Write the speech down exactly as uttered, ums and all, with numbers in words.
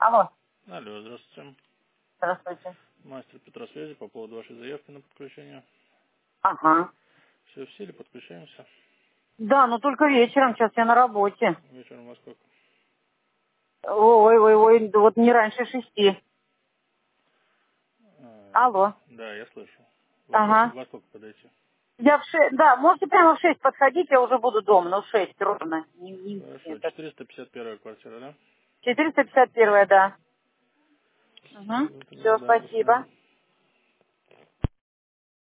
Алло. Алло, здравствуйте. Здравствуйте. Мастер Петросвязи по поводу вашей заявки на подключение. Ага. Все в силе, подключаемся. Да, но только вечером, сейчас я на работе. Вечером во сколько? Ой, ой, ой, да вот не раньше шести. А, Алло. да, я слышу. Во сколько, Ага. во сколько подойти? Я в шесть, да, можете прямо в шесть подходить, я уже буду дома, ну в шесть ровно. Не, не, Хорошо, этот. четыреста пятьдесят первая квартира, да? четыреста пятьдесят первая, да. Угу. Вот, Все, да, до спасибо. свидания.